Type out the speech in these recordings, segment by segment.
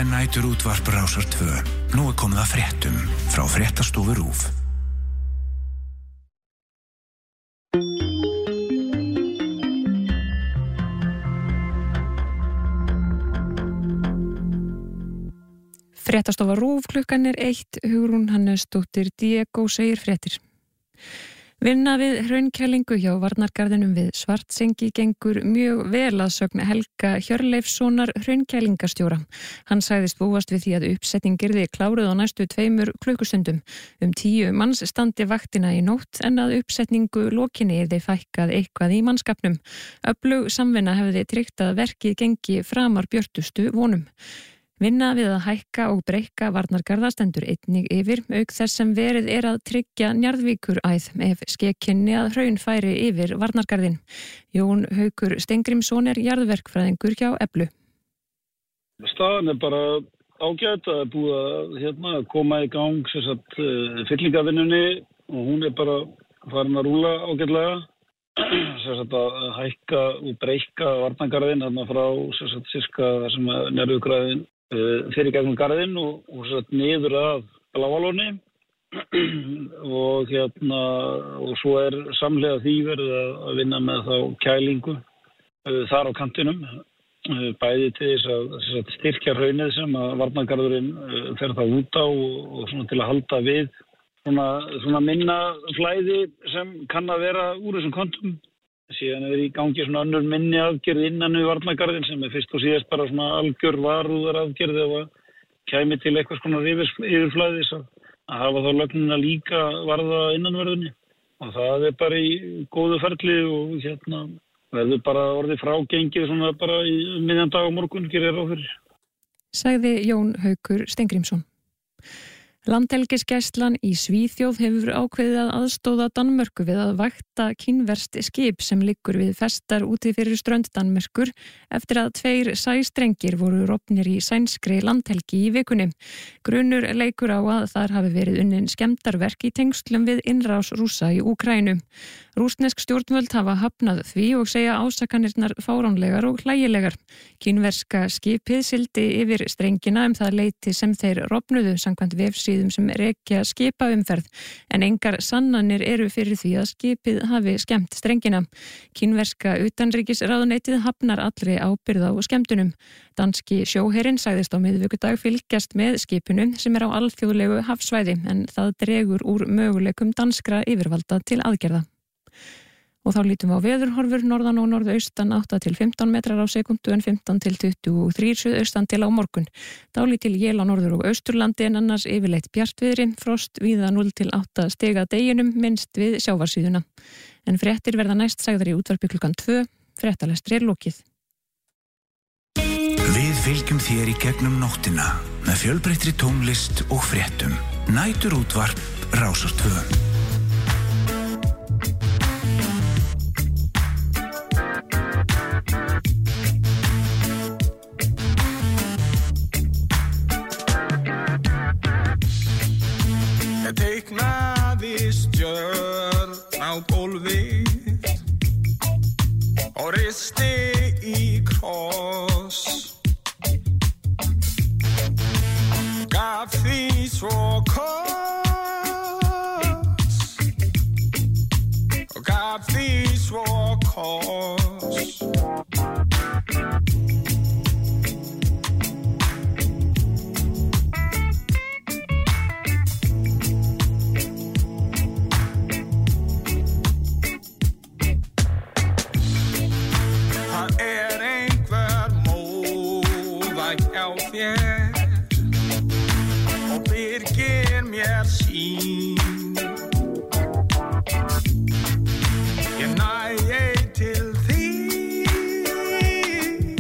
er næturútvarp Rásar 2. Nú er komið að fréttum frá Fréttastofu RÚV. Fréttastofa RÚV, klukkan er 1, Hugrún Hannesdóttir, Diego segir fréttir. Vinna við hraunkælingu hjá Varnargarðinum við Svartsengi gengur mjög vel að sögn Helga Hjörleifssonar hraunkælingastjóra. Hann sagðist búast við því að uppsetning yrði kláruð á næstu 2 klukkustundum. 10 manns standi vaktina í nótt en að uppsetningu lokinni yrði fækkað eitthvað í mannskapnum. Öflug samvinna hefði tryggt að verkið gengi framar björtustu vonum. Vinna við að hækka og breikka varnargarða stendur einnig yfir, auk þess sem verið er að tryggja Njarðvíkuræð ef skekkinni að hraun færi yfir varnargarðin. Jón Haukur Steingrímsson er jarðverkfræðingur hjá Eflu. Staðan er bara ágæt að búið að koma í gang fyllingavinnunni og hún er bara farin að rúla ágætlega. Að hækka og breikka varnargarðin frá sirka þar sem Njarðvíkuræðin fyrir gegnum garðinn og niður að Bláalóni og svo er samhliða því verið að vinna með þá kælingu þar á kantinum, bæði til þess að styrkja hraunið sem að varnargarðurinn fer það út á og til að halda við svona minna flæði sem kann að vera úr þessum kontum. Síðan er í gangi önnur minni aðgerð innan við varnargarðin sem er fyrst og síðast bara algjör varúðaraðgerð ef að kæmi til eitthvað svona yfirflæðis að hafa þá lögnina líka varða innanverðinni. Og það er bara í góðu ferli og verður bara orðið frágengið svona bara í miðjan dag á morgun gerir ráð fyrir. Sagði Jón Haukur Steingrímsson. Landhelgisgæslan í Svíþjóð hefur ákveðið að aðstóða Danmörku við að vakta kínverskt skip sem liggur við festar úti fyrir strönd Danmerkur eftir að 2 sæstrengir voru rofnir í sænskri landhelgi í vikunni. Grunur leikur á að þar hafi verið unnin skemmdarverk í tengslum við innrás Rússa í Úkraínu. Rússnesk stjórnvöld hafa hafnað því og segja ásakanirnar fáránlegar og hlægilegar. Kínverska skipið sigldi yfir strengina það leyti sem þeir rofnuðu samkvæmt vefsíðum sem rekja skipaumferð, en engar sannanir eru fyrir því að skipið hafi skemmt strengina. Kínverska utanríkisráðuneytið hafnar allri ábyrgð á skemmtunum. Danski sjóherinn sagðist á miðvikudag fylgjast með skipinu sem er á alþjóðlegu hafsvæði, en það dregur úr möguleikum danskra yfirvalda til aðgerða. Og þá lítum við á veðurhorfur norðan og norðaustan 8 til 15 metrar á sekundu en 15 til 23 suðaustan til á morgun. Dálítil él á norður og austurlandi en annars yfirleitt bjartviðri, frost víða 0 til 8 stiga deginum minnst við sjávarsíðuna. En fréttir verða næst sagðar í útvarpi klukkan 2, fréttalestri er lokið. Við fylgjum þér í gegnum nóttina með fjölbreyttri tónlist og fréttum. Næturútvarp Rásar 2. Teiknaði stjörn á gólfið og risti í kross, gaf því svo koss og gaf því svo koss. Og byrgir mér sín, ég næ til þín,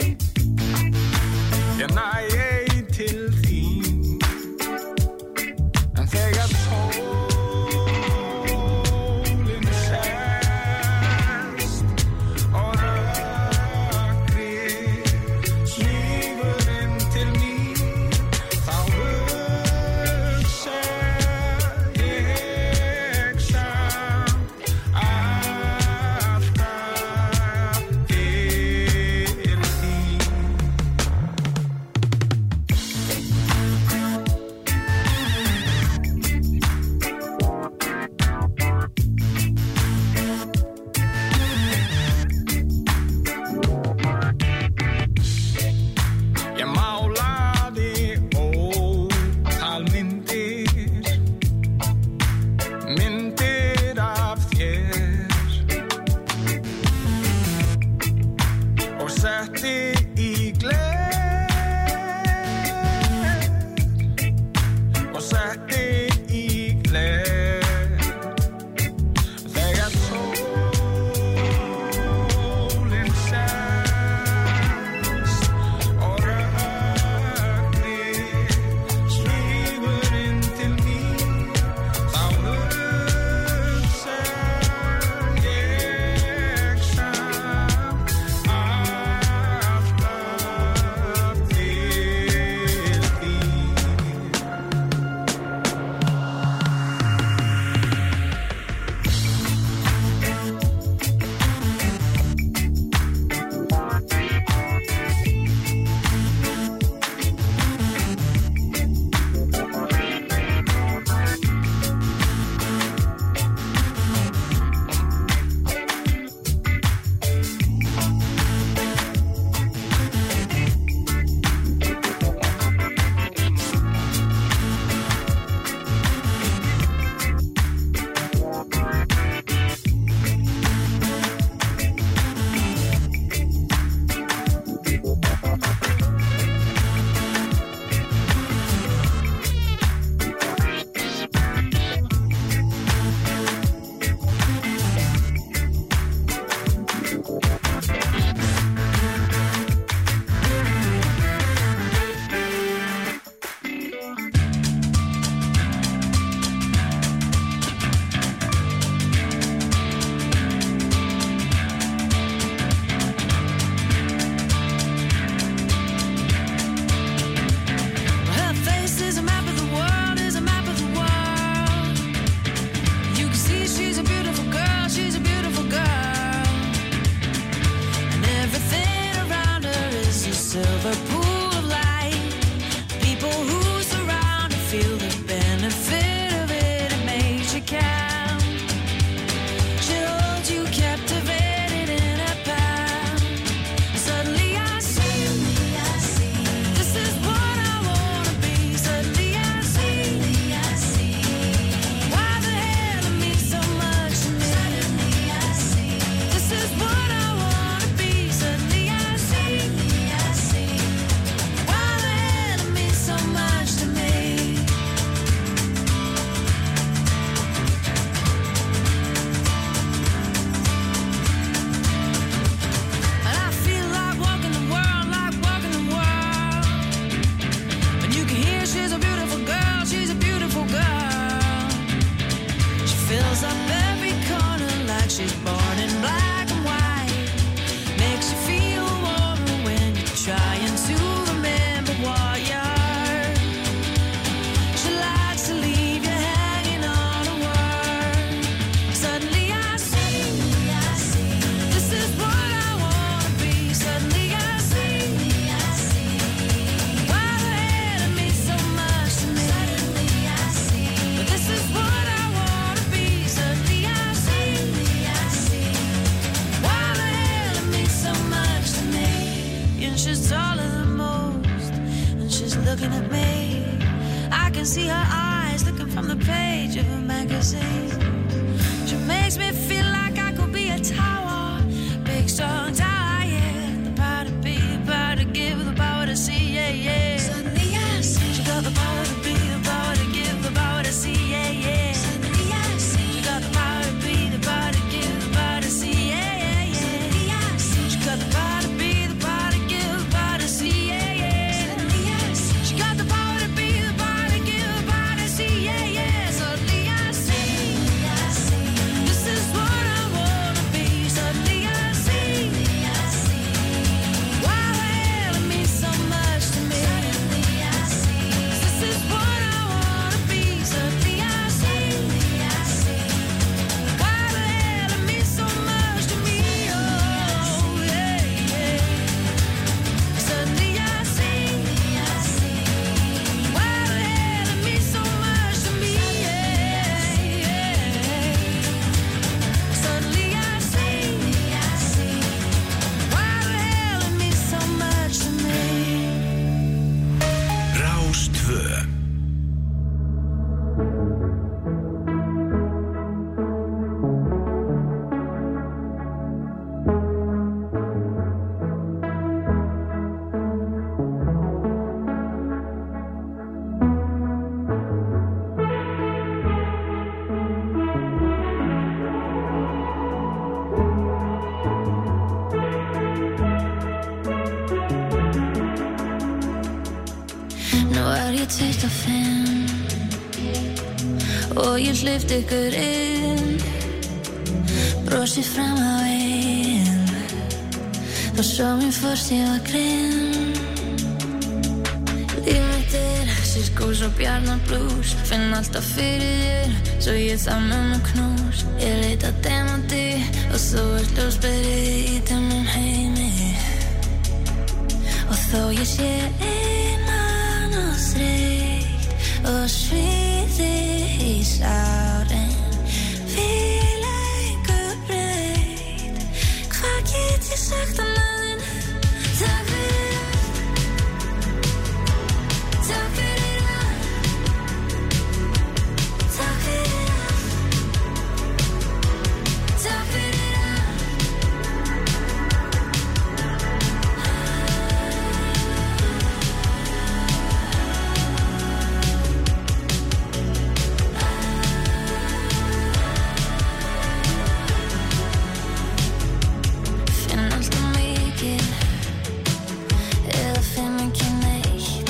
ég næ til þín, en þegar sólin sest og rökkrið smýgur inn til mín, þá hugsa ég looking at me. I can see her eyes looking from the page of a magazine. She makes me feel like I could be a tower, big strong tower, yeah. The power to be, the power to give, the power to see, yeah, yeah. Suddenly I see she got the power to be, the power to give, the power to see, yeah, yeah. Suddenly I see she got the power to be, the power to give, the power to see, yeah, yeah, yeah. Suddenly I see she got the power to be, the power to give, the power to see, yeah, yeah. Suddenly I see she got the power to be, the power to give, the power to see, yeah, yeah. Suddenly I see this is what I wanna be. Suddenly I see why the hell it means so much to me. Suddenly I see this is what I wanna be. Suddenly I see why the hell it means so much to me. Oh yeah, yeah. Suddenly I see why the hell it means so much to me. Yeah, yeah. Suddenly I see why the hell it means so much to me. Rás 2. Nú ég 25 og ég hleypti ykkur inn, brosið fram á veginn. Þá sá mér fórst ég var grinn. Líf mitt sirkus og bjarnarblús, finn alltaf fyrir þér, svo ég það með mér knús. Ég leita demanti og þú ert ljósberi í dimmum heimi. Og þó ég sé einmann og þreytt og svíði í sárin, vil engu breytt. Hvað get ég sagt annað en takk fyrir allt, takk fyrir allt, takk fyrir allt, takk fyrir allt. Finn alltaf mikið eða finn ekki neitt.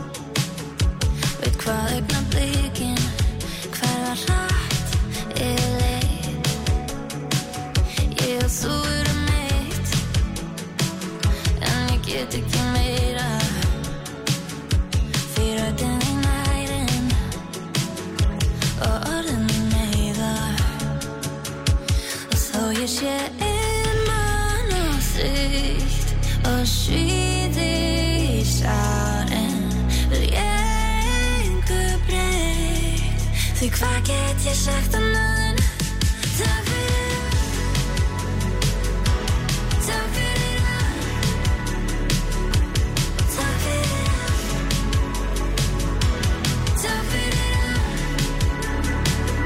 Veit hvað augnablikin hverfa hratt yfir leið. Ég og þú erum eitt, en ég get ekki meira. Því röddin þín nærinn og orðin meiða. Og þó ég sé einmann og þreytt og svíði í sárin, vil ég engu breytt. Því hvað get ég sagt annað en takk fyrir allt, takk fyrir allt, takk fyrir allt, takk fyrir allt.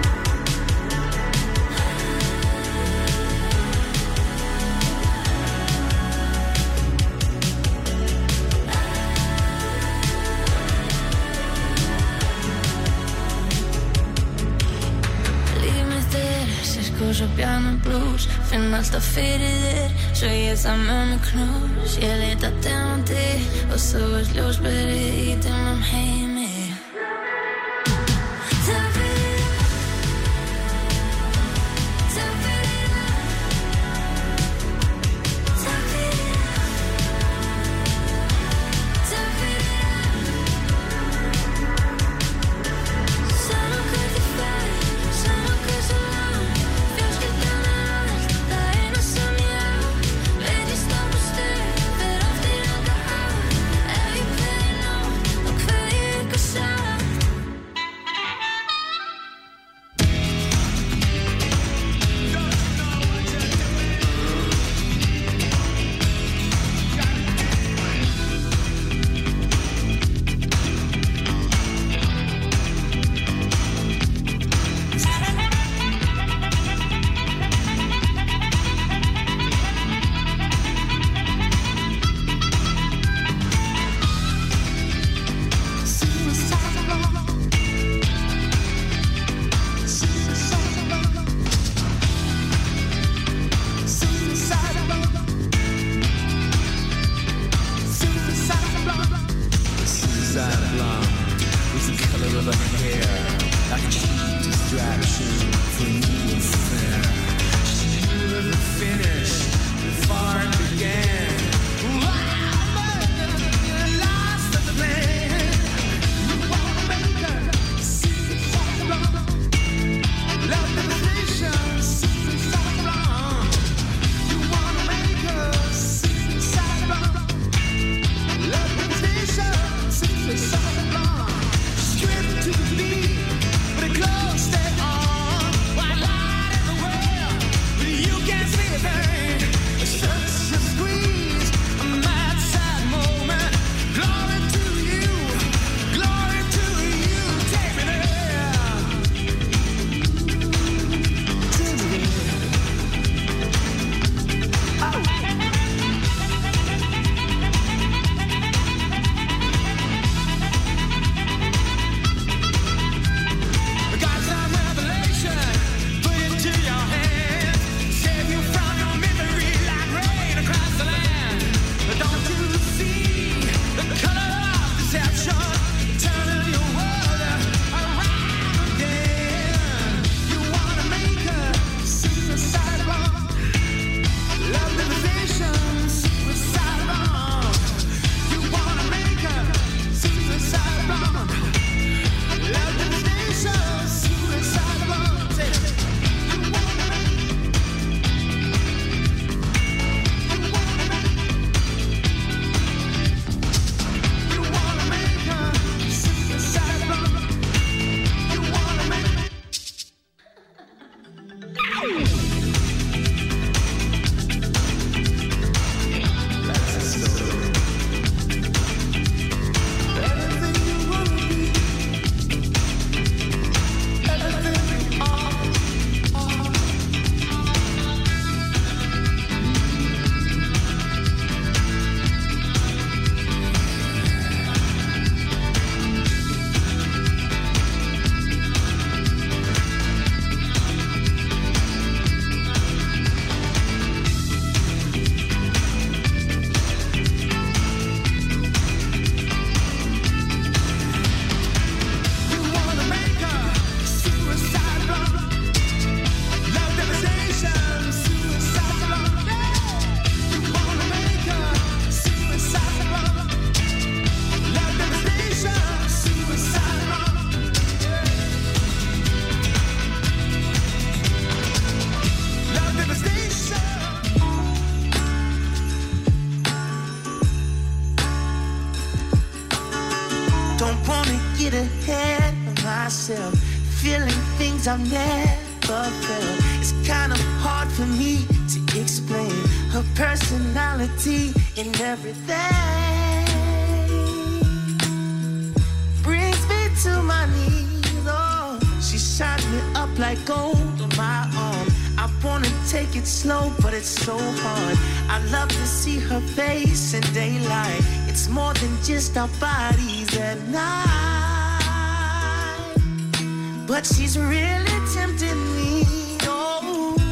Líf mitt sirkus og bjarnarblús, finn alltaf fyrir þér, svo ég það með mér knús. Ég leita demanti og þú ert ljósberi í dimmum heimi. Takk fyrir allt, takk fyrir allt, takk fyrir allt, takk fyrir allt. Sama hvert ég fer, sama hversu langt, fjölskyldan allt það eina sem ég á. Veit ég stopp og stuð, fer oft í ranga átt. Ef ég kveð suicide blonde was the color of her hair, like a cheap distraction for a new affair. She knew the finish before it began. Lost of the plan. You wanna make her suicide blonde. Love devastation, suicide blonde. You wanna make her suicide blonde. Love devastation, suicide blonde. Stripped to the beat, but it close stay on. White light in the world, but you can't see a thing. Such a squeeze, a mad sad moment. Glory to you, take me there. Take me there. Oh. Got some revelation, put it to your hand. Save you from your misery like rain across the land. Don't you see the color of deception? Turning your world around again. You wanna make her suicide blonde. Love devastation, suicide blonde. You wanna make her suicide blonde. Love devastation, suicide blonde. Say it. You wanna make her suicide blonde. You wanna make That's the story. Everything you wanna be, everything you are. You wanna make her suicide blonde. Love devastation, suicide blonde. You wanna make her suicide blonde. Love devastation, suicide blonde. Love devastation. Don't wanna get ahead of myself, feeling things I've never felt. It's kind of hard for me to explain her personality and everything. Brings me to my knees, oh. She shines me up like gold on my arm. I wanna take it slow, but it's so hard. I love to see her face in daylight. It's more than just our bodies at night. But she's really tempting me, oh.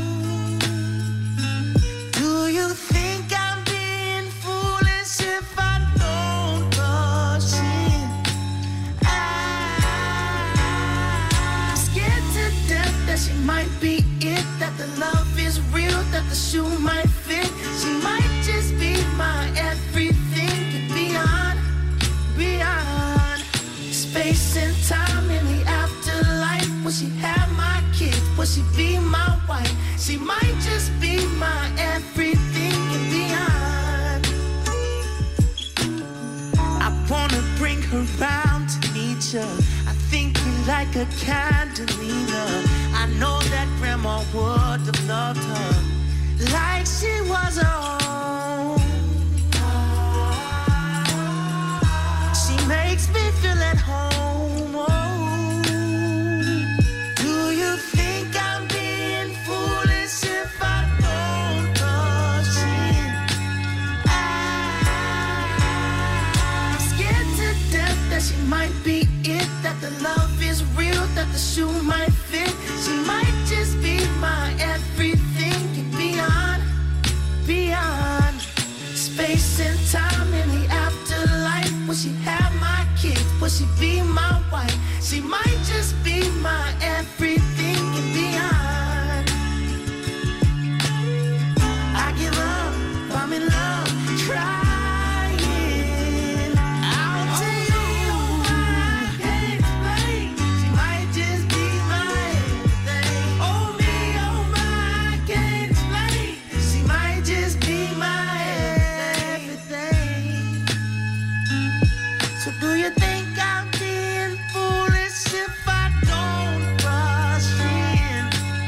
Do you think I'm being foolish if I don't rush in? I'm scared to death that she might be it, that the love is real, that the shoe might fit. She might just be my everything and beyond, beyond space and time in the afterlife. Will she have my kids? Will she be my wife? She might just be my everything and beyond. I wanna bring her round to meet you. I think you like a Candelina. I know that grandma would have loved her like she was her own. She makes me feel at home, oh. Do you think I'm being foolish if I don't rush in? I'm scared to death that she might be it, that the love is real, that the shoe might fit. She might just be my everything and beyond, beyond space and time in the afterlife. Will she have my kids? will she be my wife? She might just be my everything and beyond. I give up, I'm in love, trying. I'll tell you I can't explain. She might just be my everything. Oh me, oh my, I can't explain. She might just be my everything. So do you think I'm being foolish if I don't rush in?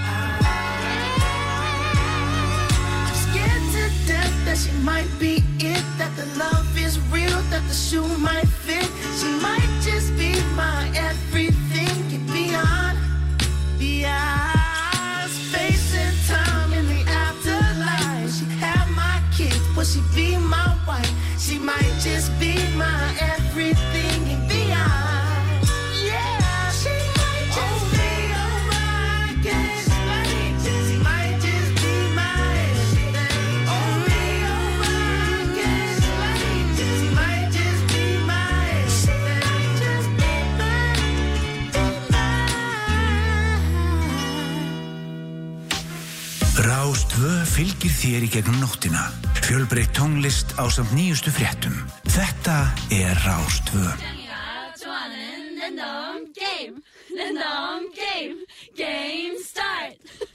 I'm scared to death that she might be it, that the love is real, that the shoe might fit. She might just be my everything and beyond. Beyond space and time in the afterlife. Will she have my kids? Will she be my wife? She might just be my everything and beyond. Yeah, she might just be my, I can't explain. She might just be my everything. Oh me, oh my, I can't explain. She might just be my everything. She might just be Rás 2 fylgir þér í gegnum nóttina. Fjölbreytt tónlist ásamt nýjustu fréttum. Þetta er Rás 2. Random game start.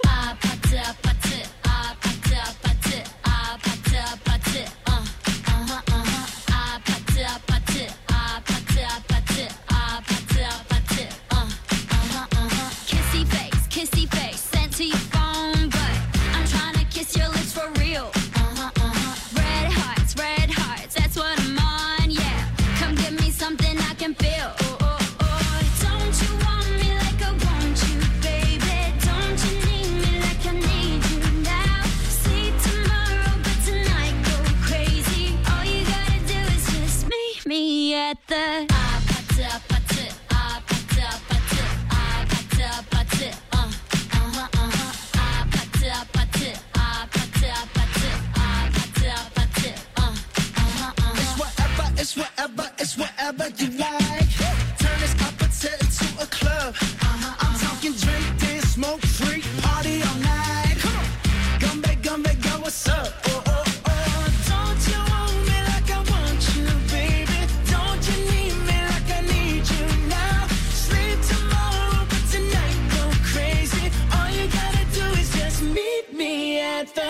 Kissy face, sent to your phone, but I'm trying to kiss your lips for real. Red hearts, that's what I'm on, yeah. Come give me something I can feel. Don't you want me like I want you, baby? Don't you need me like I need you now? See tomorrow, but tonight go crazy. All you gotta do is just meet me at the It's whatever you like. Turn this appetite into a club. I'm talking drink, dance, smoke, freak, party all night. Come on, gumbe, go, what's up? Don't you want me like I want you, baby? Don't you need me like I need you now? Sleep tomorrow, but tonight go crazy. All you gotta do is just meet me at the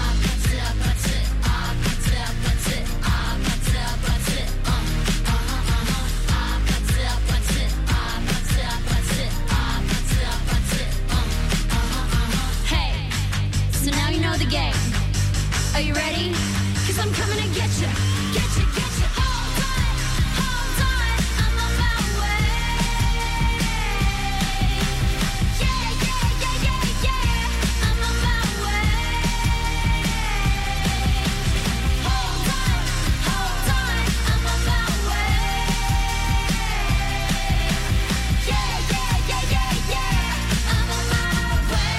the game. Are you ready? 'Cause I'm coming to get you. Hold on, I'm on my way. Yeah, I'm on my way. Hold on, I'm on my way. Yeah, I'm on my way.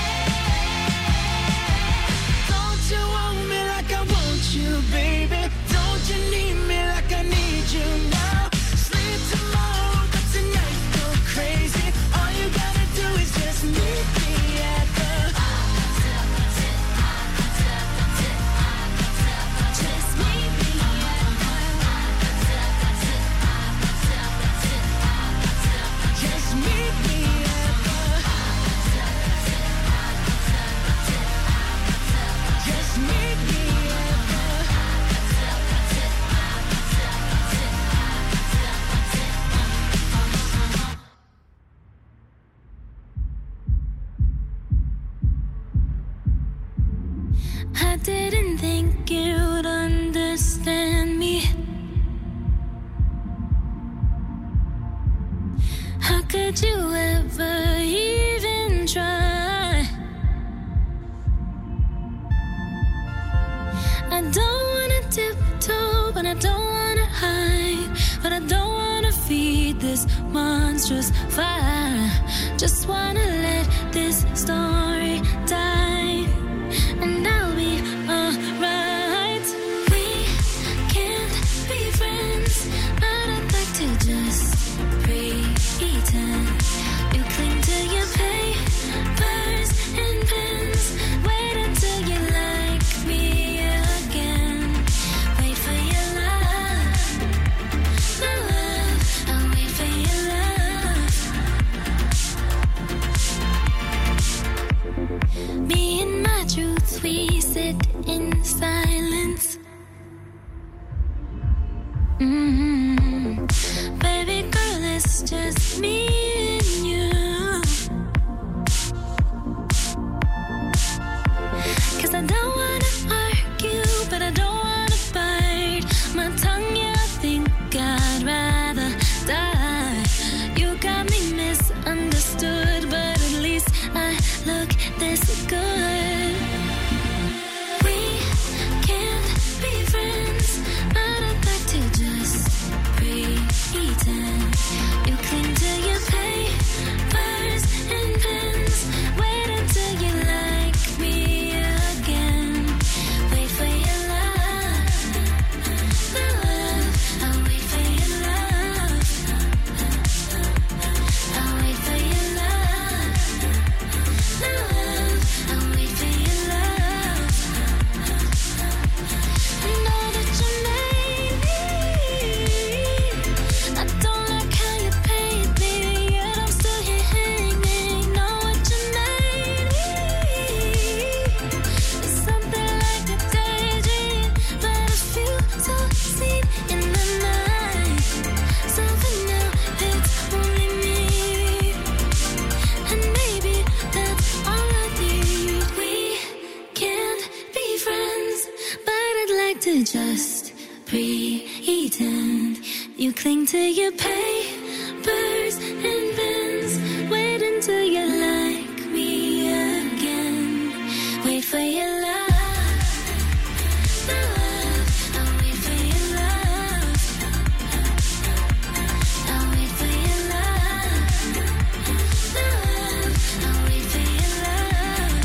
Don't you want me like I want you, baby? Don't you need me like I need you now? Sleep tomorrow, but tonight go crazy. All you gotta do is just meet me at the just meet me at the just meet me at the just meet me at the I didn't think you'd understand me. How could you ever even try? I don't wanna tiptoe, but I don't wanna hide, but I don't wanna feed this monstrous fire. Just wanna let this story die, and I'll be alright. We can't be friends, but I'd like to just it's just me and you. 'Cause I don't wanna argue, but I don't wanna bite my tongue. Yeah, I think I'd rather die. You got me misunderstood, but at least I look this good. We can't be friends, but I'd like to just pretend. You cling to your papers and pens. Wait until you like me again. Wait for your love, love. I'll wait for your love. I'll wait for your love, love. I'll wait for your love. I know that you made me. I don't like how you paid me, yet I'm still here hanging. Know what you made me. It's something like a daydream, but a few succeed in the night. Something now, it's only me, and maybe that's all I need. We can't be friends, but I'd like to just pretend. You cling to your papers and pens. Wait until you like me again. Wait for your love, love. I'll wait for your love. I'll wait for your love, love. I'll wait for your love.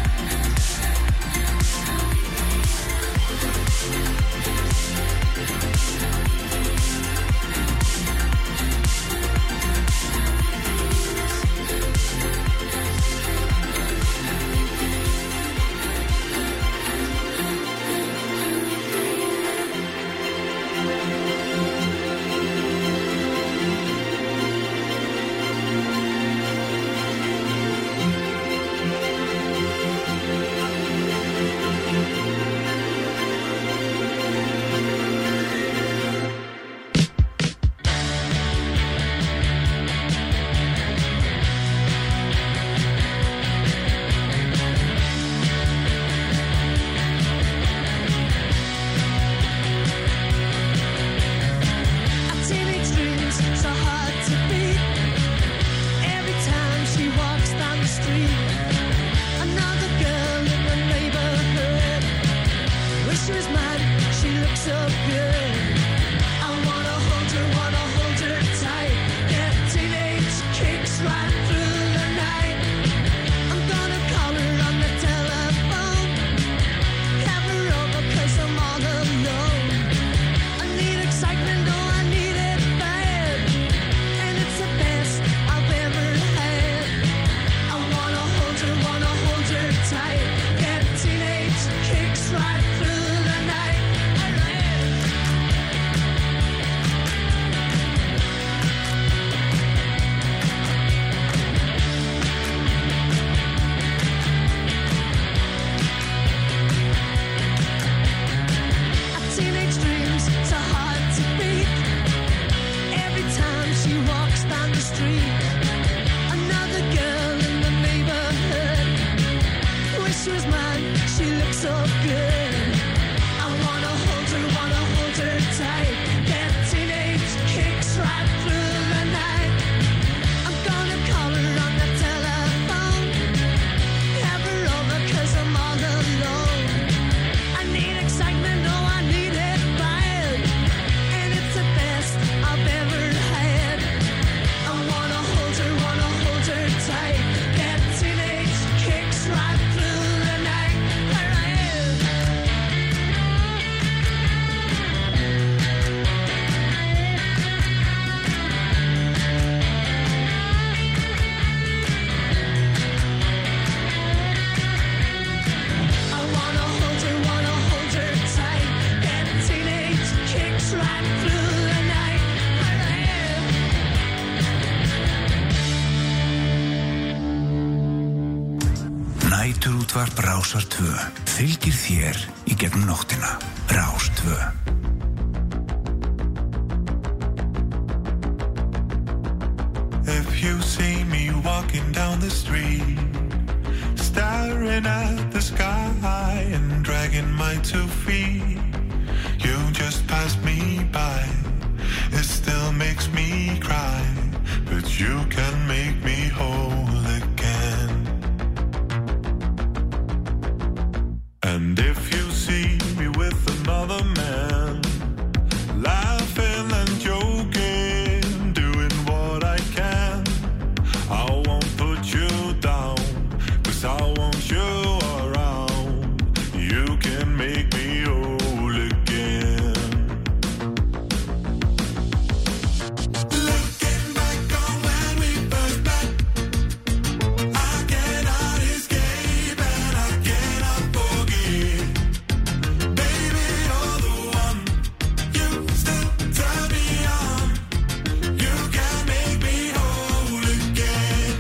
Næturútvarp Rásar 2 fylgir þér í gegnum nóttina. Rás 2. you see me walking down the street, staring at the sky and dragging my 2 feet, you just passed me by. It still makes me cry, but you can make me whole again. And if you see me with another man, laughing and joking, doing what I can, I won't put you down, 'cause I want you around. You can make me whole again. Looking back on when we first met, I cannot escape and I cannot forget. Baby, you're the one. You still turn me on. You can make me whole again.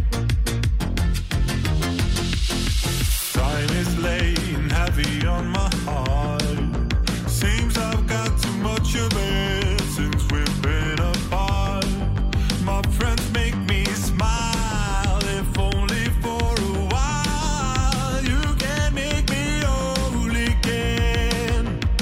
Time is laying heavy on my heart. Seems I've got too much of it since we've been apart. My friends make me smile, if only for a while. You can make me whole again.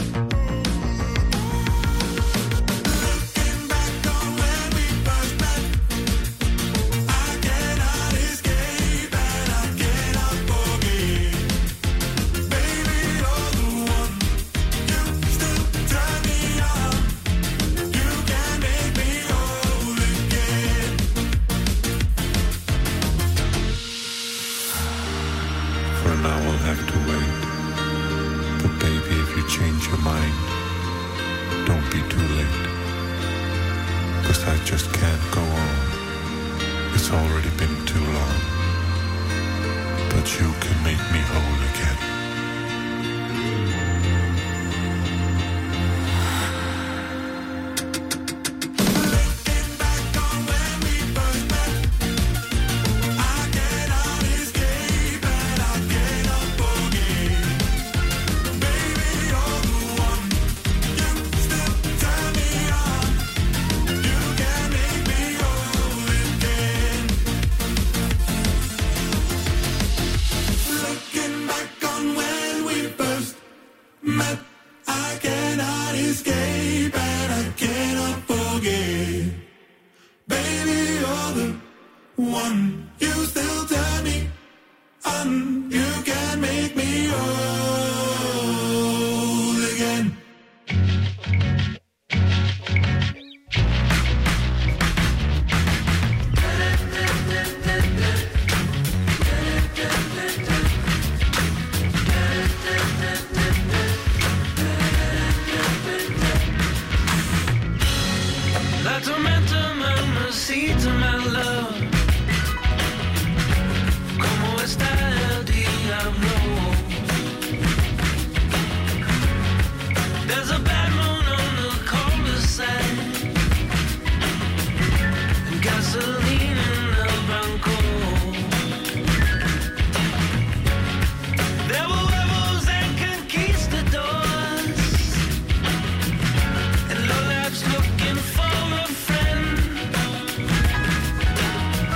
Looking back on when we first met, I cannot escape and I cannot forget. Baby, you're the one. You still turn me on. You can make me whole again. For now I'll have to wait. But baby, if you change your mind, don't be too late. 'Cause I just can't go on. It's already been too long. But you can make me whole again. Looking back on when we first met, I cannot escape and I cannot forget. Baby, you're the one. You still turn me on. You can make me whole again. Looking back on when we first met, I cannot escape and I cannot forget. Baby, you're the one. You still turn me on. You can make me whole again. La tormenta me necesita, my love. ¿Cómo está el diablo? There's a bad moon on the cul-de-sac and gasoline in the banco. There were rebels and conquistadors and lowlifes looking for a friend.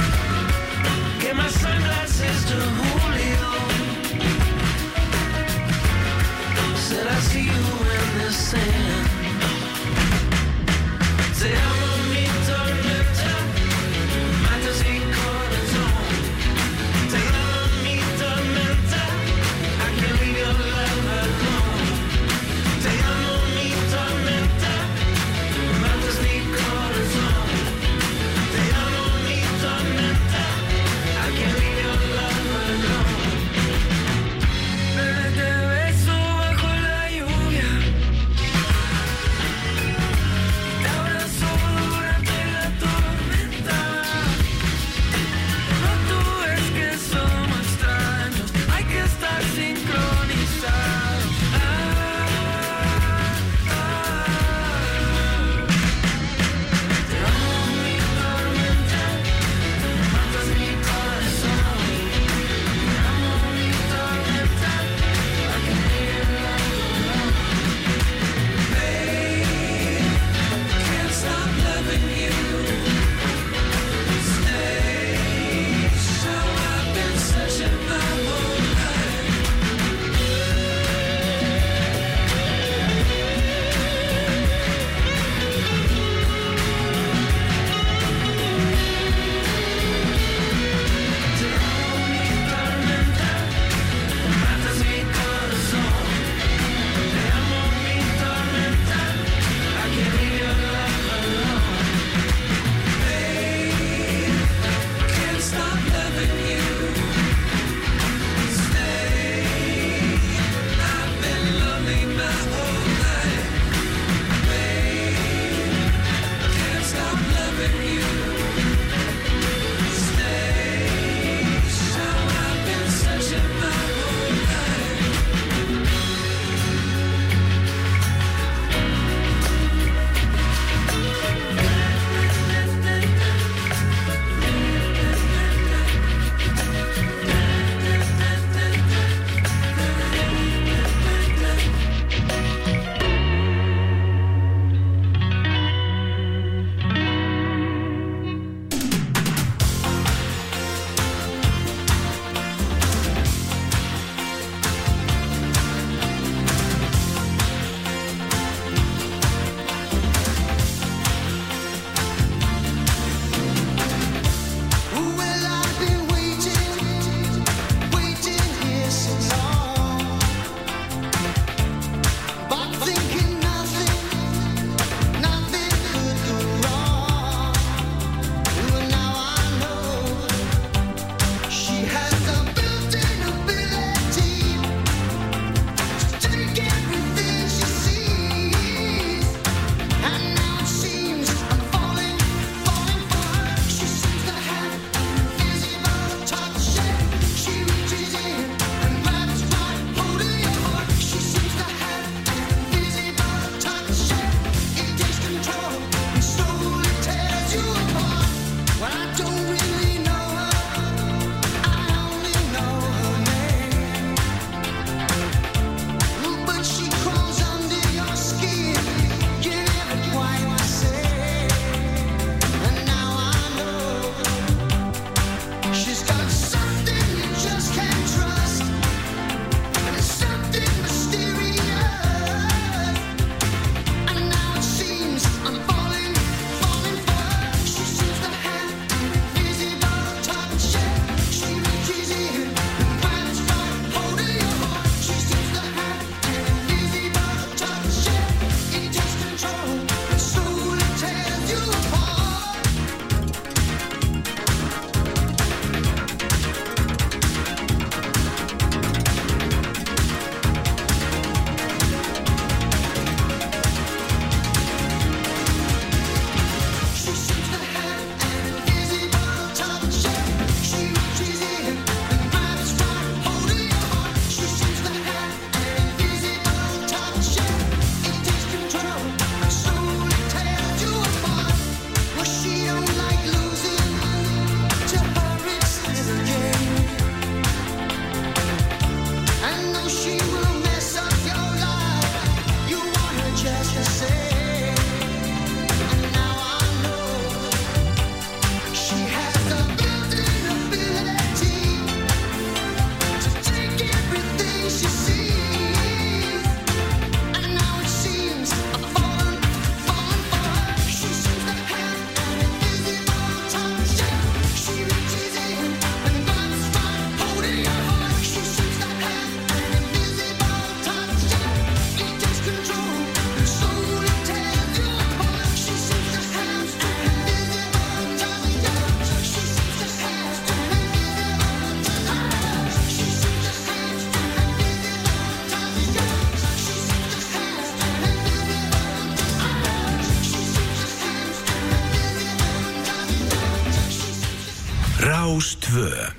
Rás 2.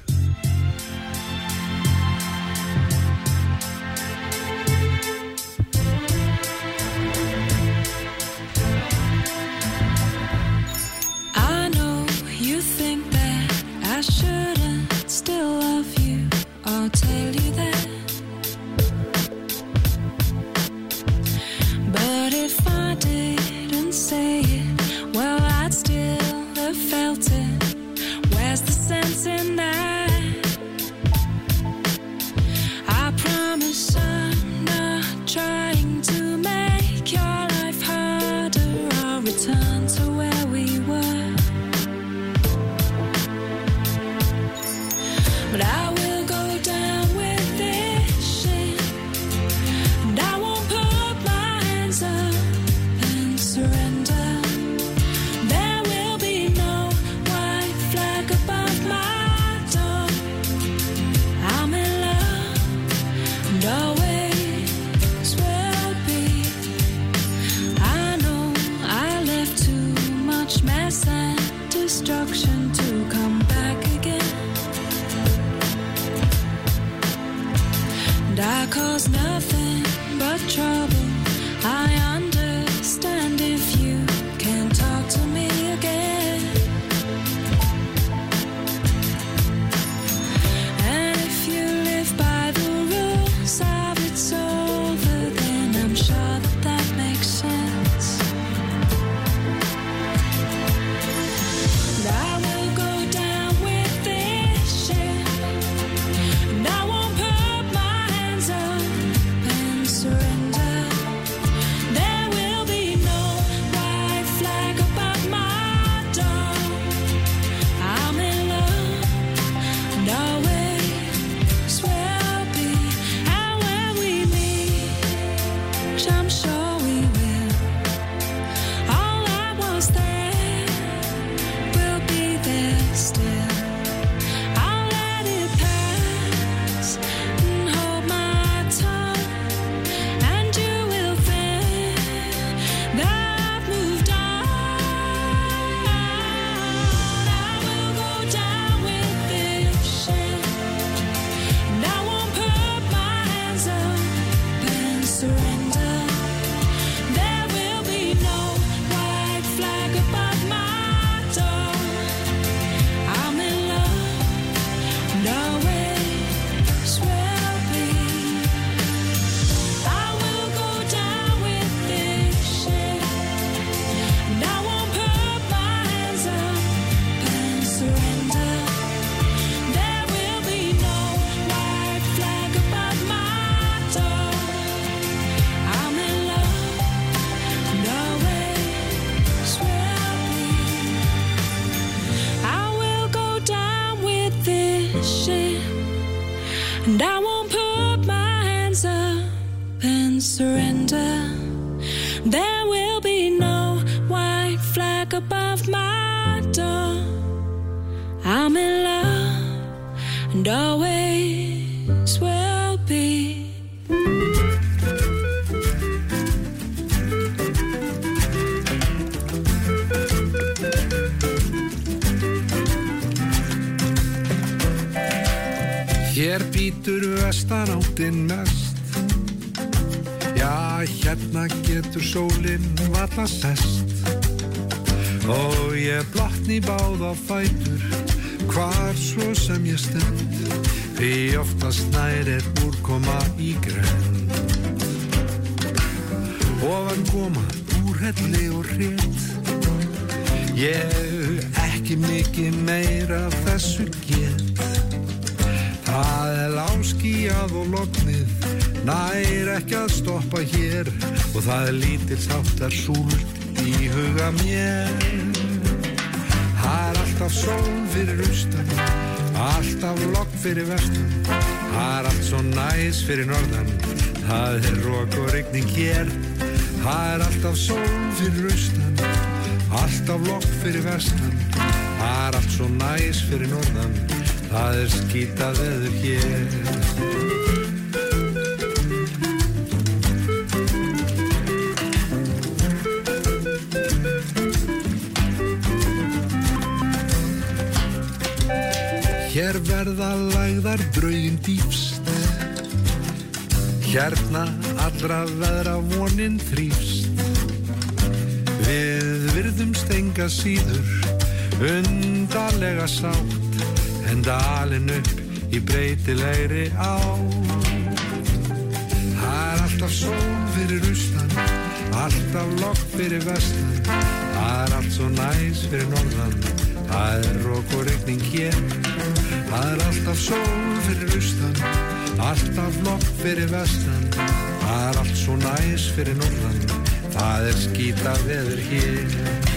I know you think that I shouldn't still love you or tell you that. But if I didn't say it, well, I'd still have felt it. Where's the sense in that? I promise I'm not trying to make your life harder. I'll return to where we were. But I will go down with this shit, and I won't put my hands up and surrender. There will be no white flag above my door. I'm in love and always will be. I know I left too much mess and destruction to come back again. And I cause nothing but trouble. I understand if you can't talk to me again. And if you live by the rules of it's over, then I'm sure that that makes sense. And I will go down with this shit, and I won't put my hands up and surrender. There will be no white flag above my door. I'm in love and always will be. And when we meet, which I'm sure we will, all that was there will be there still. I'll let it pass and hold my tongue, and you will think that I've moved on. I will go down with this shit, and I won't put my hands up and surrender. There will be no white flag above my door. I'm in love and always will be. I will go down with this shit, and I won't put my hands up and surrender. There will be no white flag above my door. I'm in love and always will be. I will go down with this shit, and I won't put my hands up and surrender. There will be no white flag above my door. I'm in love and always will be. Hér bítur vestanáttin mest. Já, hérna getur sólin varla sest. Og ég blotni báða fætur, hvar svo sem ég stend. Því oftast nær úrkoma í grennd. Ofan koma úrhelli og hrét. Ég ekki mikið meira af þessu get. Það lágskýjað og lognið, nær ekki að stoppa hér. Og það lítilsháttar súld í huga mér. Það alltaf sól fyrir austan, alltaf logn fyrir vestan. Það allt svo næs fyrir norðan, það rok og rigning hér. Það alltaf sól fyrir austan, alltaf logn fyrir vestan. Það allt svo næs fyrir norðan, það skítað veður hér. Hér verða lagðar draugin dýfst. Hérna allra veðra vonin þrífst. Við virðumst enga síður, undarlega sátt, en dalinn upp í breytilegri átt. Það alltaf sól fyrir austan, alltaf logn fyrir vestan. Það allt svo næs fyrir norðan, það rok og rigning hér. Það alltaf sól fyrir austan, alltaf logn fyrir vestan. Það allt svo næs fyrir norðan, það skíta veður hér.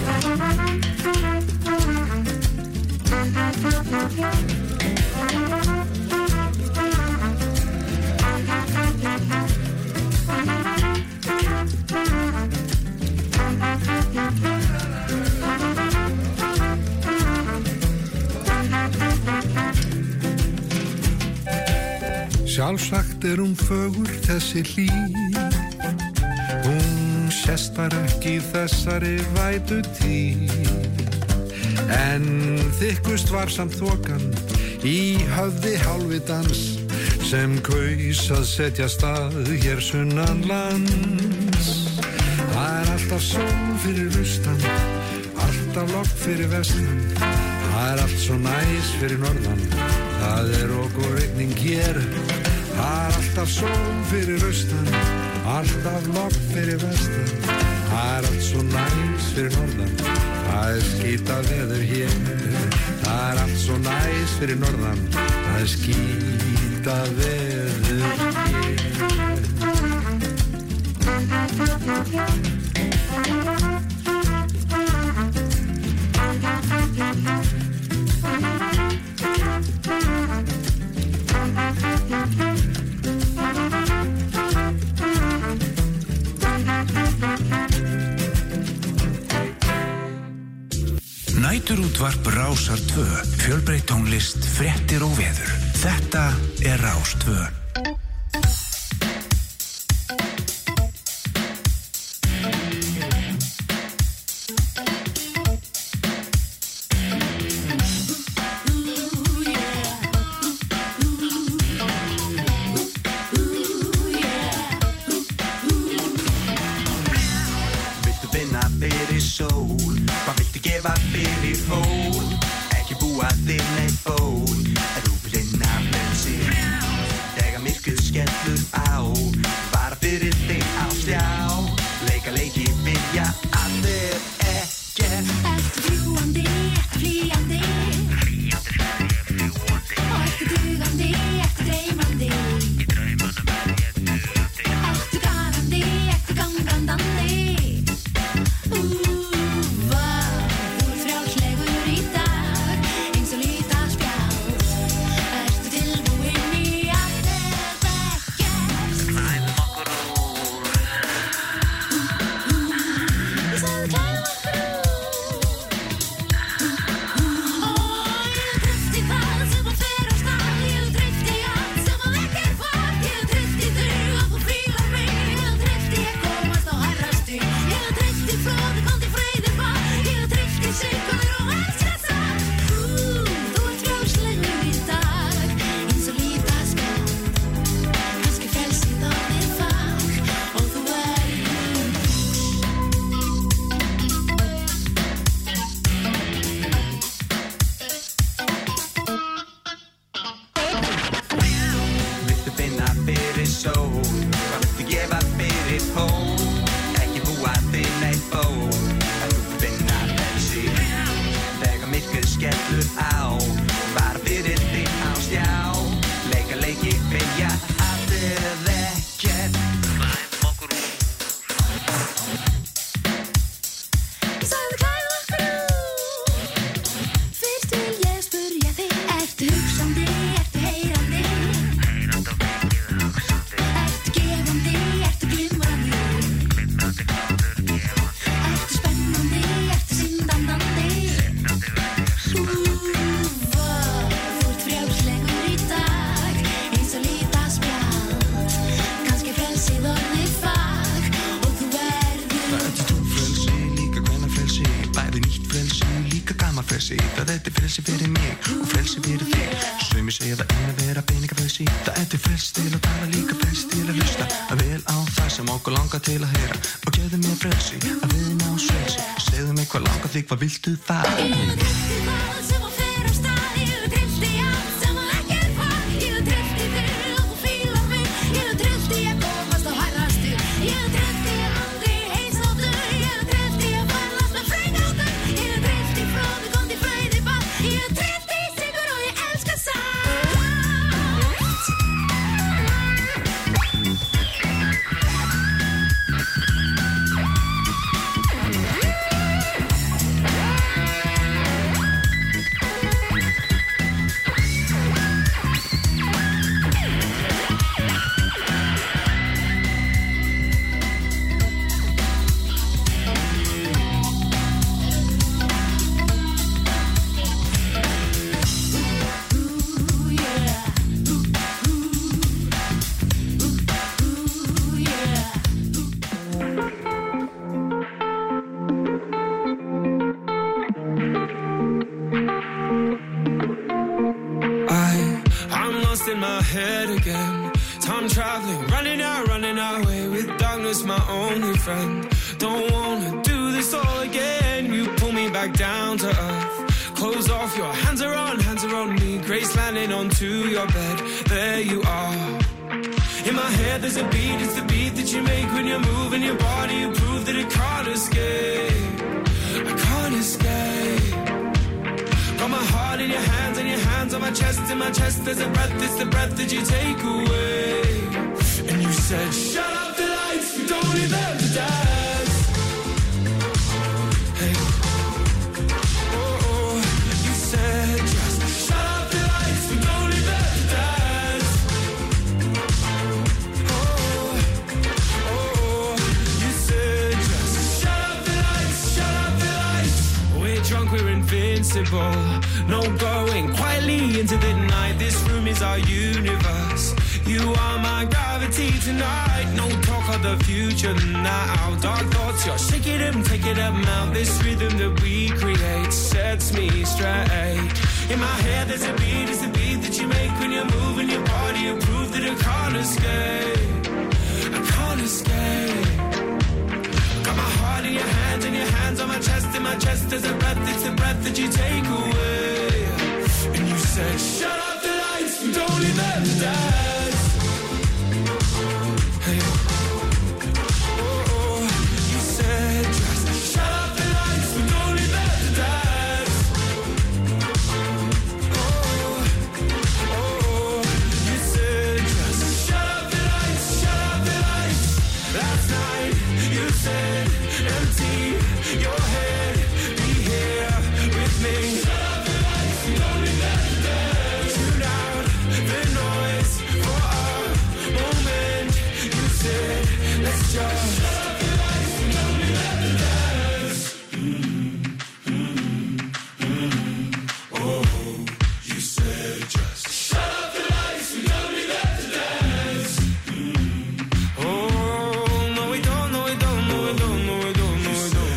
Sjálfsagt hún fögur þessi hlíð. Hún sést bara ekki í þessari vætu tíð. En þykkust var samt þokan í höfði hálfvitans sem kaus að setja stað hér sunnan lands. Það alltaf sól fyrir austan, alltaf logn fyrir vestan. Það allt svo næs fyrir norðan, það rok og rigning hér. Það alltaf sól fyrir austan, alltaf logn fyrir vestan. Það allt svo næs fyrir norðan, það skíta veður hér. Það allt svo næs fyrir norðan, það skíta veður hér. Næturútvarp Rásar 2, fjölbreytt tónlist, fréttir og veður. Þetta Rás 2. Frjálslegur í dag, eins og líta spjald. frelsi, það frelsi fyrir mig og frelsi fyrir þig. Sumir segja það eina vera peningafrelsi, það frelsi til að tala, líka frelsi til að hlusta vel á það sem okkur langar til að heyra og gefðu mér frelsi að vinna á svelsi. Segðu mig hvað langar þig, hvað viltu það? No going quietly into the night. This room is our universe. You are my gravity tonight. No talk of the future now. Dark thoughts, you're shaking them, taking them out. This rhythm that we create sets me straight. In my head there's a beat, it's the beat that you make when you're moving your body. You prove that I can't escape. I can't escape. Got my heart in your hands and your hands on my chest. In my chest there's a breath, it's the breath that you take away. And you said, shut up the lights, we don't leave them to dance. Hey. Oh, you said, just shut up the lights, we don't leave them to dance. Oh, you said, just shut up the lights, shut up the lights. Last night you said, empty your head, be here with me. Shut up the lights, we don't leave them to dance. Tune out the noise for a moment. You said, let's just shut up the lights, we don't leave them to dance. Oh, you said just shut up the lights, we don't leave them to dance. Oh, no we don't, no we don't, no we don't, no we don't, no we don't, no we don't, no we don't.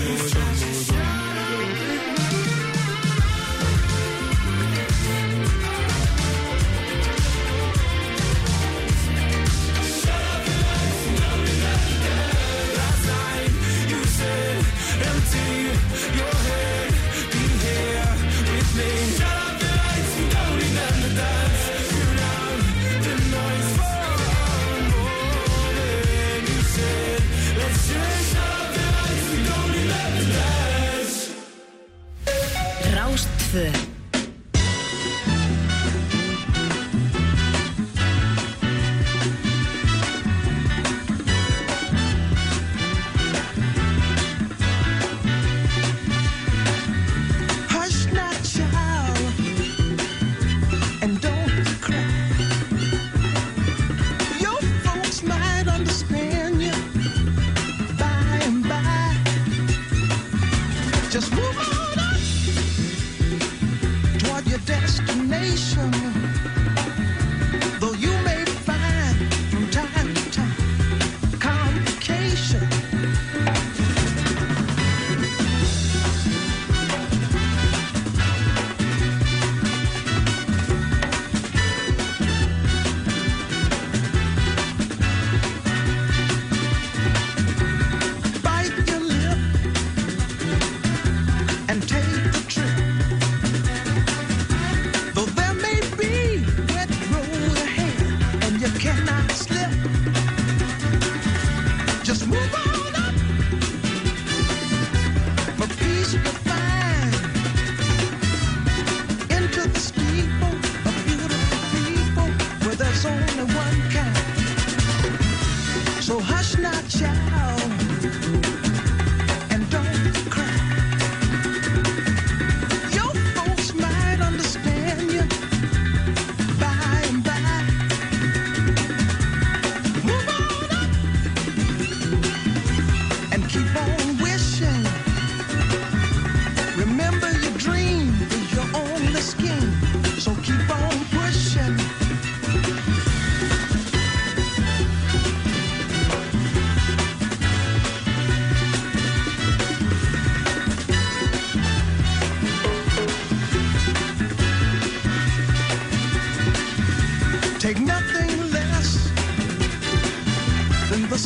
Last night you said, empty your head, be here with me. Shut up the lights, we don't need them to dance. Tune out the noise for a moment. You said, let's just shut up the lights, we don't need them to dance. Rástvö. Hush not, child, and don't cry. Your folks might understand you by and by. Just move on up toward your destination. Though you may find from time to time complication.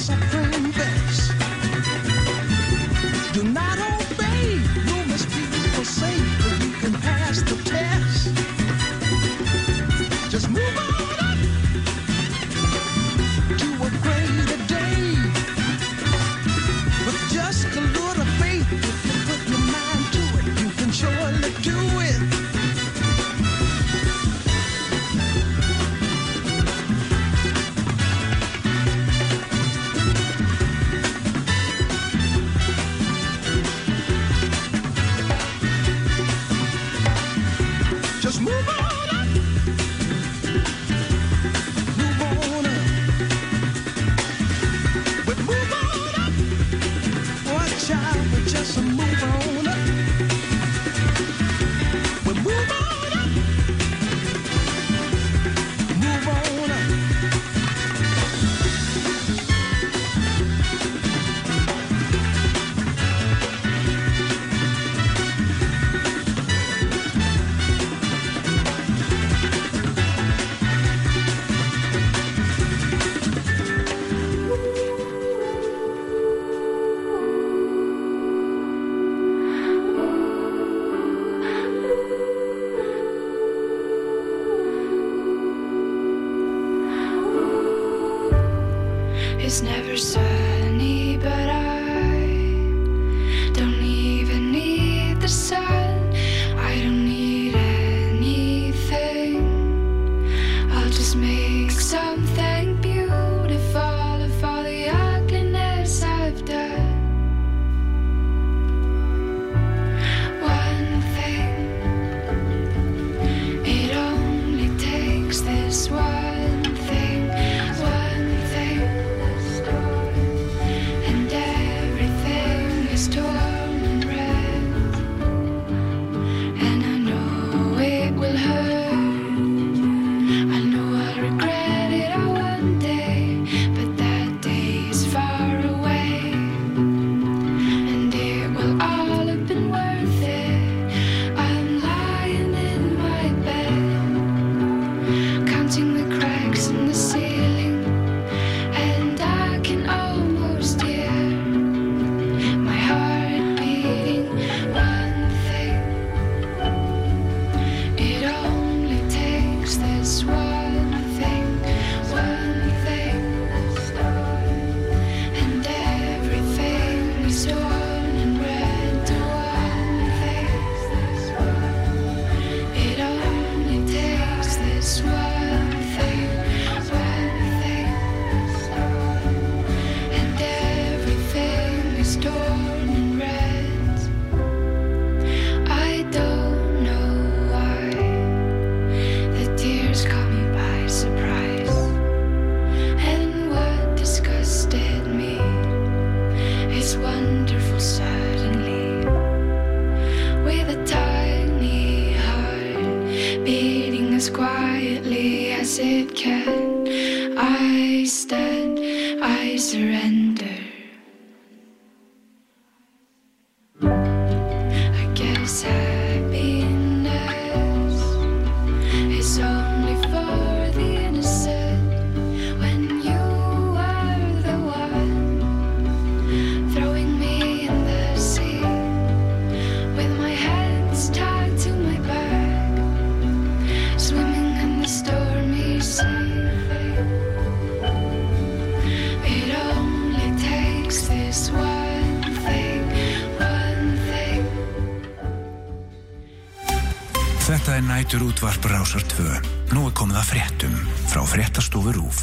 supreme best. Do not obey, you must be safe, but you can pass the test. Just move on up to a greater day. With just a little faith, if you put your mind to it, you can surely do it. Just move on up. Move on up. But move on up. Watch out, but just move on up. But move on up. Move on up. It's never sunny, but I don't even need the sun. I don't need anything. I'll just make something beautiful of all the ugliness I've done. One thing, it only takes this one thing, one thing. And everything is torn and red, and I know it will hurt. I know I'll regret it all one day, but that day is far away, and it will all have been worth it. I'm lying in my bed, counting the cracks in the ceiling, and I can almost hear my heart beating. One thing, it only takes this one thing, and everything is torn and red to one thing. It only takes this one thing, and everything is torn and red. I don't know why the tears caught me by surprise, and what disgusted me is wonderful suddenly, with a tiny heart beating as quietly as it can. I stand, I surrender. I guess happiness is only for the innocent. When you are the one throwing me in the sea, with my hands tied to my back, swimming in the stormy sea. It only takes this one thing, one thing. Þetta er nætur útvarp Rásar 2. Nú er komið að fréttum frá Fréttastofu RÚV.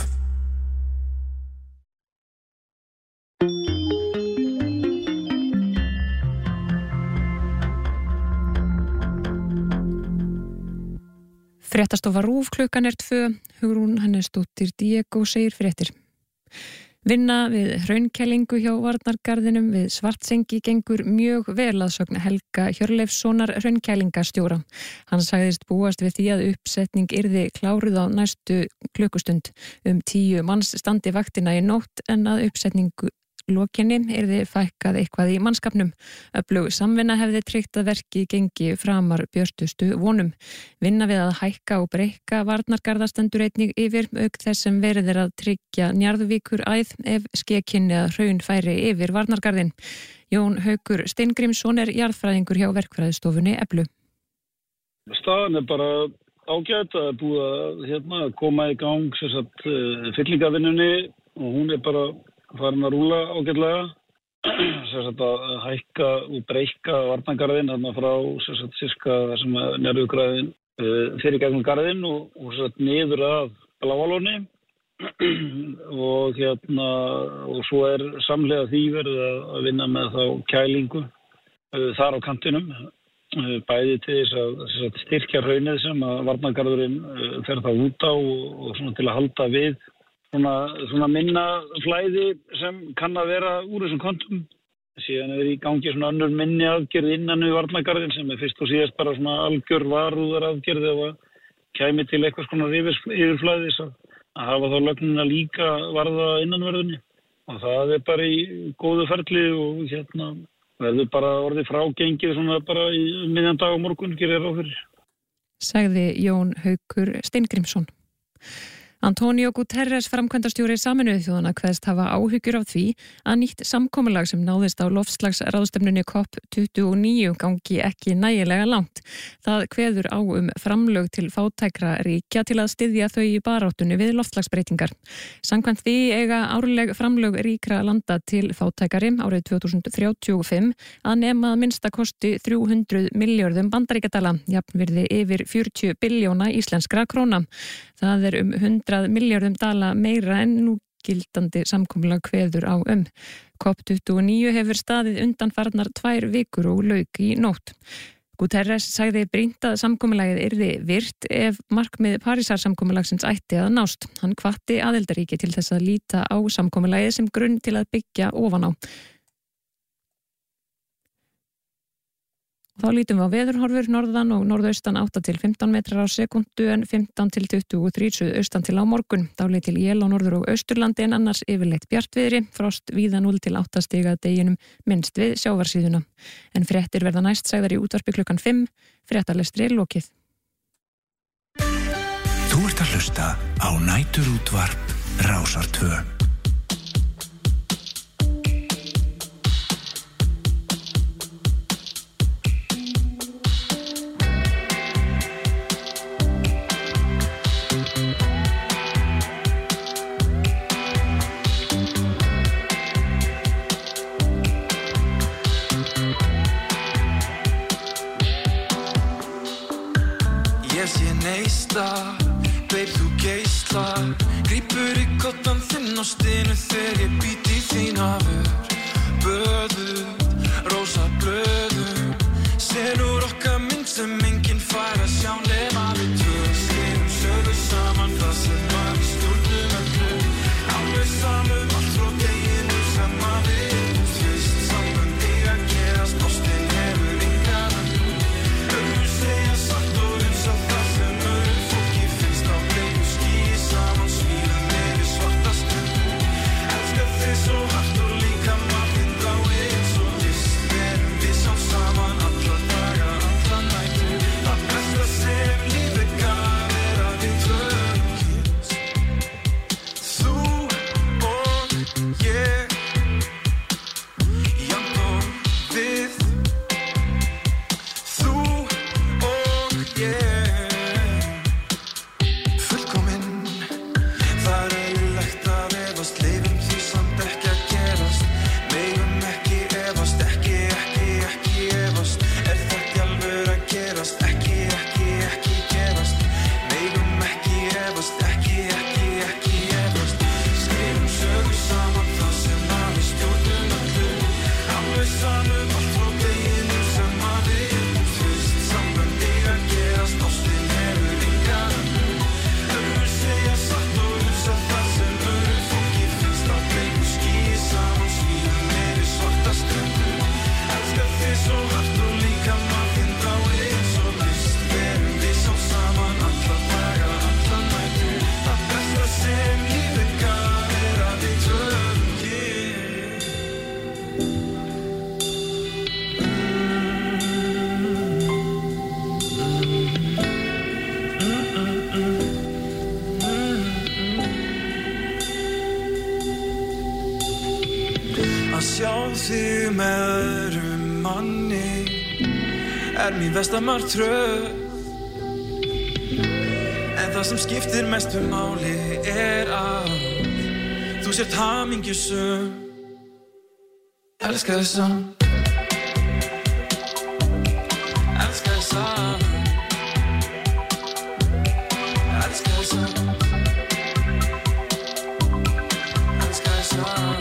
Fréttastofa RÚV, klukkan er 2. Hugrún Hannesdóttir Diego segir fréttir. Vinna við hraunkælingu hjá Varnargarðinum við Svartsengi gengur mjög vel að sögn Helga Hjörleifssonar hraunkælingastjóra. Hann sagðist búast við því að uppsetning yrði kláruð á næstu klukkustund. 10 manns standi vaktina í nótt en að uppsetningu lokinni yrði fækkað eitthvað í mannskapnum. Öflug samvinna hefði tryggt að verkið gengi framar björtustu vonum. Vinna við að hækka og breikka varnargarða stendur einnig yfir, auk þess sem verið að tryggja Njarðvíkuræð ef skekinn eða hraun færi yfir varnargarðin. Jón Haukur Steingrímsson jarðfræðingur hjá verkfræðistofunni Eflu. Staðan bara ágætt, það búið að koma í gang fyllingavinnunni og hún bara farin að rúla ágætlega. Að hækka og breikka varnargarðinn þarna frá sirka það sem Njarðvíkuræðin fyrir gegnum garðinn og niður að Bláalóni og svo samhliða því verið að vinna með þá kælingu þar á kantinum. Bæði til þess að styrkja hraunið sem að varnargarðurinn fer það út á og svona til að halda við svona minna flæði sem kann að vera úr þessum kontum. Síðan í gangi svona önnur minni aðgerð innan við varnargarðinn sem fyrst og síðast bara svona algjör varúðaraðgerð ef að kæmi til eitthvað svona yfirflæðis að hafa þá lögnina líka varða innanverðinni. Og það bara í góðu ferli og verður bara orðið frágengið svona bara í miðjan dag á morgun, gerir ráð fyrir. Sagði Jón Haukur Steingrímsson. Antonio Guterres, framkvæmdastjóri Sameinuðu þjóðanna, kveðst hafa áhyggjur af því að nýtt samkomulag sem náðist á loftslagsráðstefnunni COP29 gangi ekki nægilega langt. Það kveður á framlög til fátækra ríkja til að styðja þau í baráttunni við loftslagsbreytingar. Samkvæmt því eiga árleg framlög ríkra landa til fátækari árið 2035 að nema að minnsta kosti 300 milljörðum bandaríkjadala, jafnvirði yfir 40 billjóna íslenskra króna. Það 100 milljörðum dala meira en núgildandi samkomulag kveður á COP29 hefur staðið undanfarnar 2 vikur og lauk í nótt. Guterres sagði brýnt að samkomulagið yrði virt ef markmið Parísarsamkomulagsins ætti að nást. Hann hvatti aðildarríki til þess að líta á samkomulagið sem grunn til að byggja ofan á. Þá lítum við á veðurhorfur norðan og norðaustan 8 til 15 metrar á sekundu en 15 til 23 suðaustan til á morgun. Dálítil él á norður- og austurlandi en annars yfirleitt bjartviðri, frost víða 0 til 8 stiga deginum minnst við sjávarsíðuna. En fréttir verða næst sagðar í útvarpi klukkan 5, fréttalestri lokið. Þú ert að hlusta á Næturútvarp Rásar 2. Babe, þú geislar, grípur í koddan þinn og stinu þegar ég být í þín hafur. Böðuð, rósa blöðum, senur okkar mynd sem enginn fær að sjá nema við tvö. Skerum söðu saman það sem var í stjórnum öllu, alveg samum allt frá deginu sem að við fyrst sambund eiga gerast, ástin hefur engan öll. Auður segja satt og hunsa það sem öðru fólki finnst á bleiku skýi saman svíðum yfir svarta stund. Elskar þig svo hart og líka matinn dáið svo vist verum við sá saman alla daga, alla nætur. Það best að segja þig með öðrum manni mér versta martröð en það sem skiptir mestu máli að þú sért hamingjusum elska þig samt elska þig samt elska þig samt elska þig samt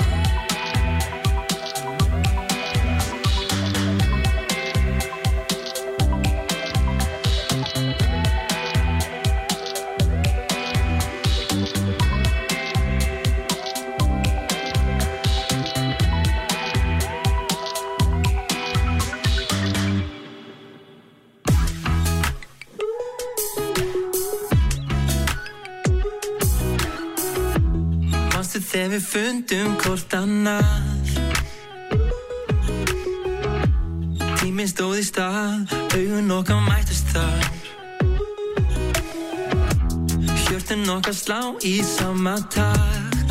Þegar við fundum hvort annað Tíminn stóð í stað Augun okkar mættust þar Hjörtun okkar slá í sama takt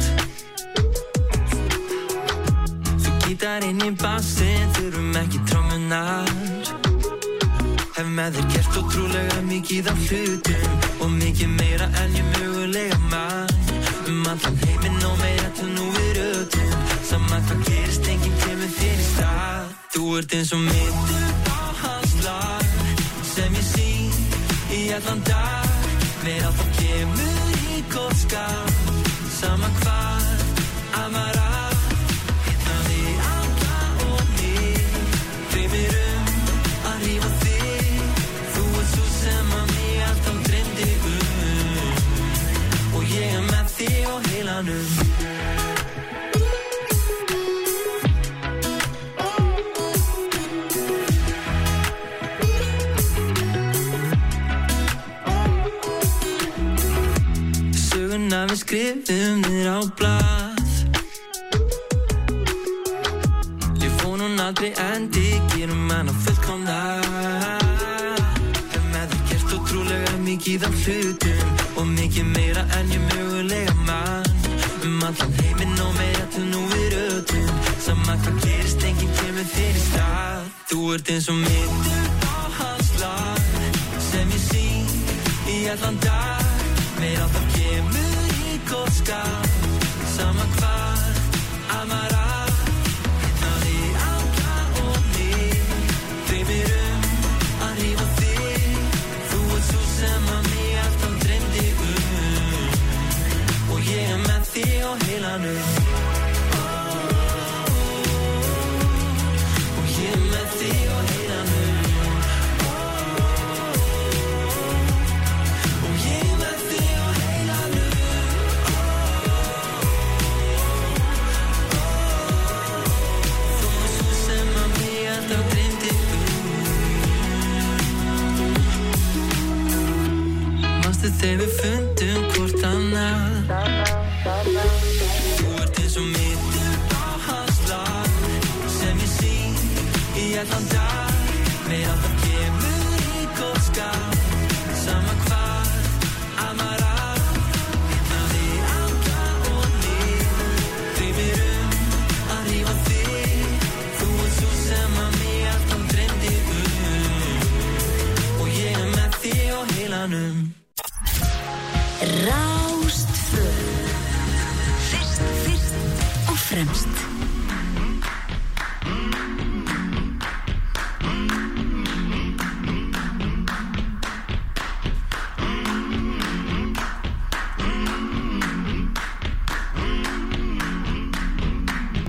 Þú gítarinn í bassinn Þurfum ekki trommunar Hef með þér gert ótrúlega mikið af hlutum Og mikið meira en ég mögulega man Allan heiminn og meira til nú við rötum Saman hvað gerist, enginn kemur þér í stað Þú ert eins og mitt upp á hans lag Sem ég sín í allan dag Mér alltaf kemur í gott skap Saman hvað amar að Hitta þig alla og mig Dreymir að rífa þig Þú ert svo sem að mig alltaf dreymdi Og ég með þig á heilanum Söguna við skrifum þér á blað Ég fór hún aldrei endi Gerum hana fullkomna Hef með þér gert ótrúlega mikið af hlutum Og mikið meira en ég mögulega man Allan heiminn og meira til nú við rötum Saman hvað gerist, enginn kemur þér í stað Þú ert eins og mitt upp á hans lag Sem ég sín í allan dag Mér alltaf kemur í gott skap Saman hvað amar að Hitta þig alla og mig Dreymir að rífa þig Þú ert svo sem að mig alltaf dreymdi Og ég með þig á heilanum Og ég með þig á heilanum Og ég með þig á heilanum Þú ert svo sem að mig alltaf dreymdi Manstu þegar við fundum hvort annað Þú ert eins og mitt upp á hans lag Sem ég sín í allan dag Mér alltaf kemur í gott skap Saman hvað amar að Hitta þig alla og mig Dreymir að rífa þig Þú ert svo sem að mig alltaf dreymdi Og ég með þig á heilanum Rástföð Fyrst og fremst